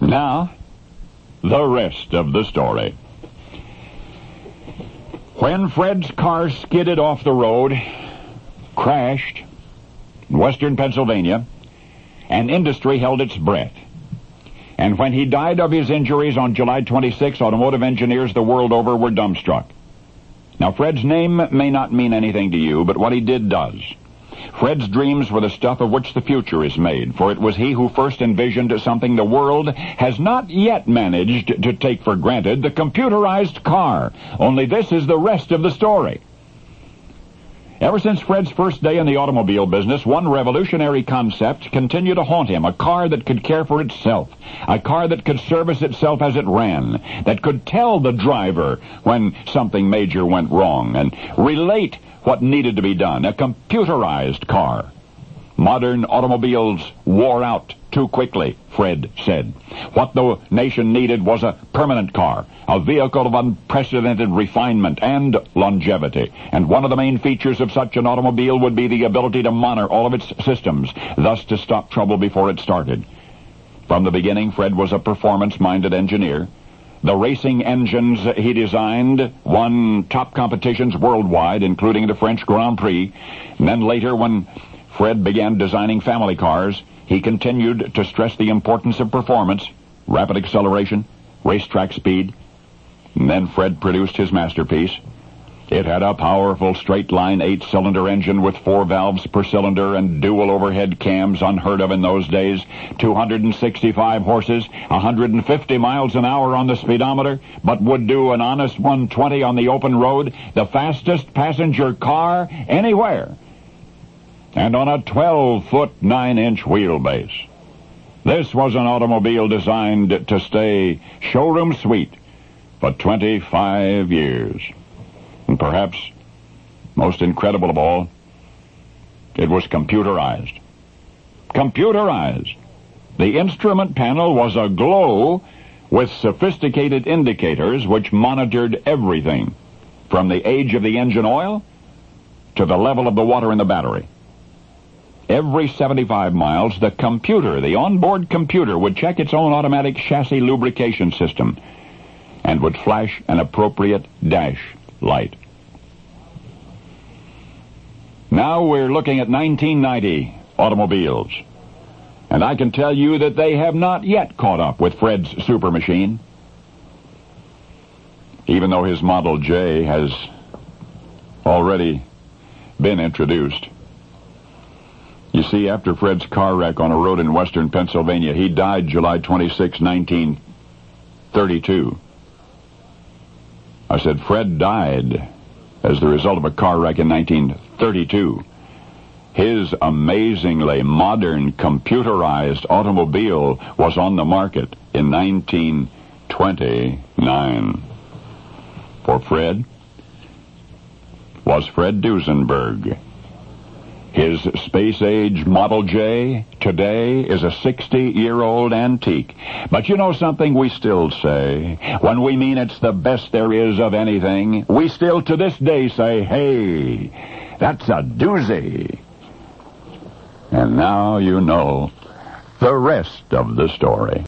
Now, the rest of the story. When Fred's car skidded off the road, crashed in western Pennsylvania, and industry held its breath. And when he died of his injuries on July 26, automotive engineers the world over were dumbstruck. Now, Fred's name may not mean anything to you, but what he did does. Fred's dreams were the stuff of which the future is made, for it was he who first envisioned something the world has not yet managed to take for granted, the computerized car. Only this is the rest of the story. Ever since Fred's first day in the automobile business, one revolutionary concept continued to haunt him, a car that could care for itself, a car that could service itself as it ran, that could tell the driver when something major went wrong and relate what needed to be done, a computerized car. Modern automobiles wore out too quickly, Fred said. What the nation needed was a permanent car, a vehicle of unprecedented refinement and longevity. And one of the main features of such an automobile would be the ability to monitor all of its systems, thus to stop trouble before it started. From the beginning, Fred was a performance-minded engineer. The racing engines he designed won top competitions worldwide, including the French Grand Prix. And then later, when Fred began designing family cars, he continued to stress the importance of performance, rapid acceleration, racetrack speed. And then Fred produced his masterpiece. It had a powerful straight-line 8-cylinder engine with 4 valves per cylinder and dual overhead cams, unheard of in those days, 265 horses, 150 miles an hour on the speedometer, but would do an honest 120 on the open road, the fastest passenger car anywhere, and on a 12-foot 9-inch wheelbase. This was an automobile designed to stay showroom sweet for 25 years. And perhaps most incredible of all, it was computerized. Computerized. The instrument panel was aglow with sophisticated indicators which monitored everything, from the age of the engine oil to the level of the water in the battery. Every 75 miles, the onboard computer, would check its own automatic chassis lubrication system and would flash an appropriate dash light. Now we're looking at 1990 automobiles, and I can tell you that they have not yet caught up with Fred's super machine. Even though his Model J has already been introduced. You see, after Fred's car wreck on a road in western Pennsylvania, he died July 26, 1932. I said Fred died as the result of a car wreck in 1932. His amazingly modern computerized automobile was on the market in 1929. For Fred was Fred Duesenberg. His space-age Model J today is a 60-year-old antique. But you know something we still say? When we mean it's the best there is of anything, we still to this day say, hey, that's a doozy. And now you know the rest of the story.